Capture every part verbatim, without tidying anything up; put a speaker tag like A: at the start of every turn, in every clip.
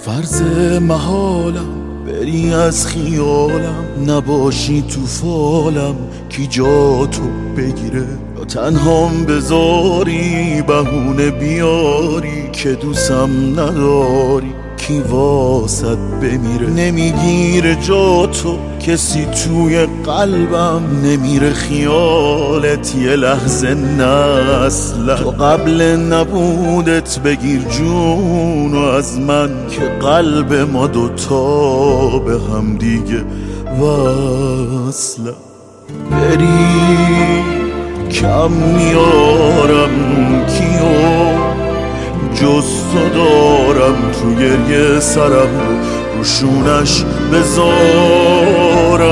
A: فرض محالم بری از خیالم، نباشی تو فالم کی جا تو بگیره، یا تنهام بذاری بهونه بیاری که دوستم نداری کی واسد بمیره. نمیگیره جا تو کسی توی قلبم، نمیره خیالت یه لحظه نه اصلا. تو قبل نبودت بگیر جونو از من که قلب ما دوتا به هم دیگه وصله. بری کم میارم کیو جز تو دارم، تو گریه سرم رو روشونش بذارم.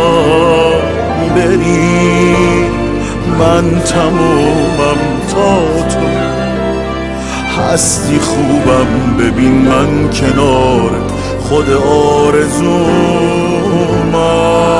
A: بری من تمومم تا تو هستی، خوبم ببین من کنار خود آرزومم.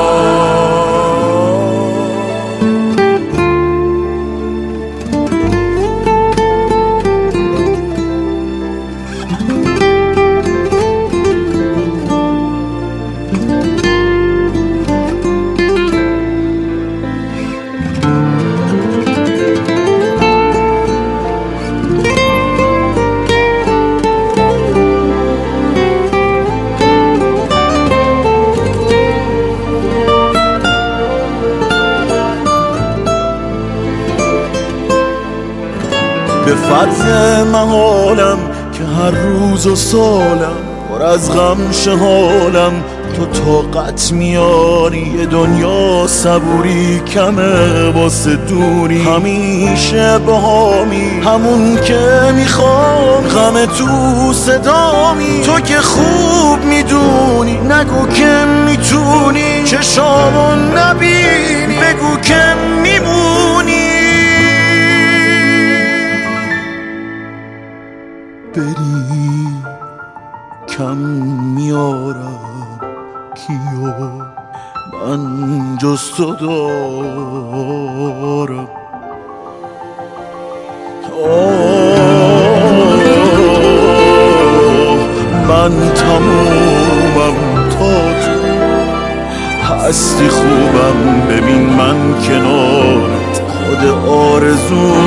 A: به فرض محالم که هر روز و سالم پر از غم شه حالم، تو طاقت میاری یه دنیا صبوری کمه واسه دوری. همیشه بهامی همون که میخوام، غم تو صدامی تو که خوب میدونی. نگو که میتونی چشامو نبینی، بگو که میمونی. بری کم میارم کیو من جز تو دارم. آه من تمومم تا تو هستی، خوبم ببین من کنارت خود آرزو